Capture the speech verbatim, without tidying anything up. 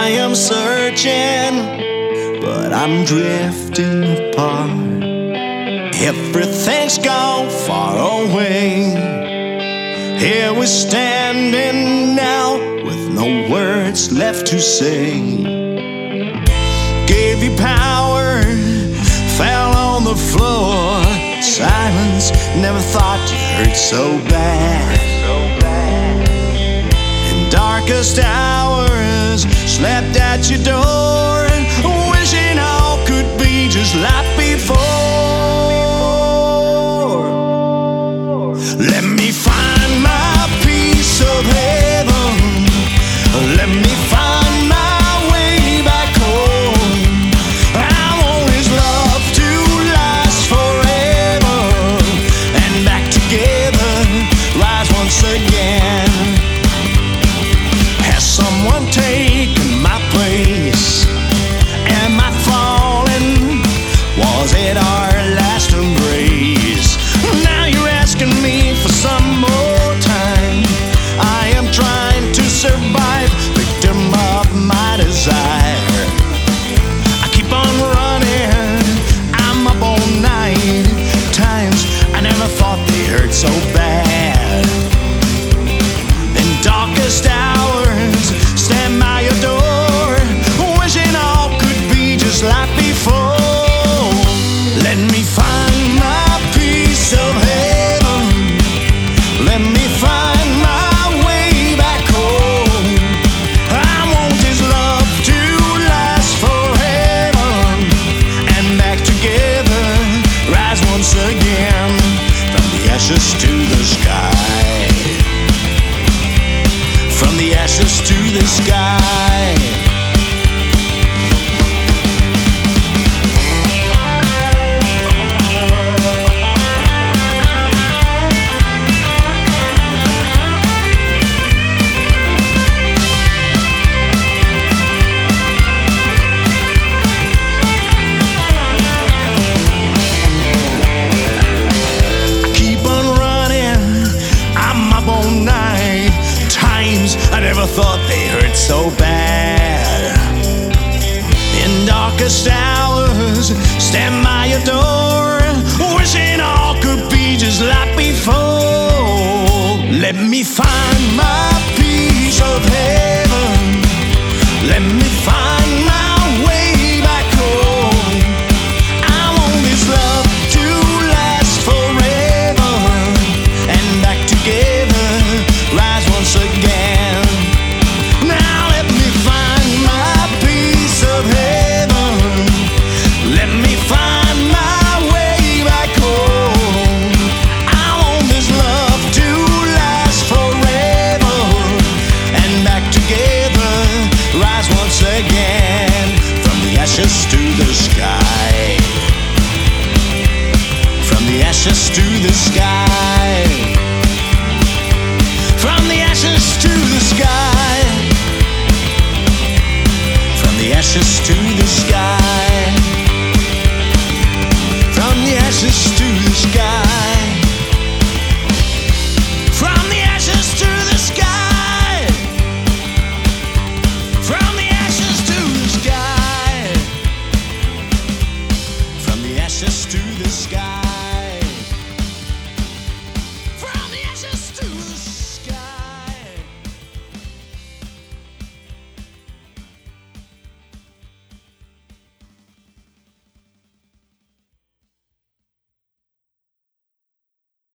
I am searching, but I'm drifting apart. Everything's gone far away. Here we're standing now with no words left to say. Gave you power, fell on the floor. Silence, never thought you hurt so bad. In darkest hours, slept at your door, wishing all could be just like before. Let me find my piece of heaven. Let me find my way back home. I want His love to last forever, and back together, rise once again. Has someone taken my place? Am I falling? Was it our last embrace? Now you're asking me for some more time. I am trying to survive, victim of my desire. I keep on running, I'm up all night. Times I never thought they hurt so bad. In darkest hours, stand by your door, wishing all could be just like before. Let me find my piece of heaven. Let me find my way back home. I want His love to last forever, and back together, rise once again. From the ashes to the sky. From the ashes to the sky. I never thought they hurt so bad. In darkest hours, stand by your door, wishing all could be just like before. Let me find my piece of heaven. Let me find my way back home. I want His love to last forever, and back together, rise once again. Ashes to the sky. From the ashes to the sky. From the ashes to the sky. From the ashes to the sky. From the ashes to the sky. From the ashes to the sky. From the ashes to the sky. Ashes to the sky.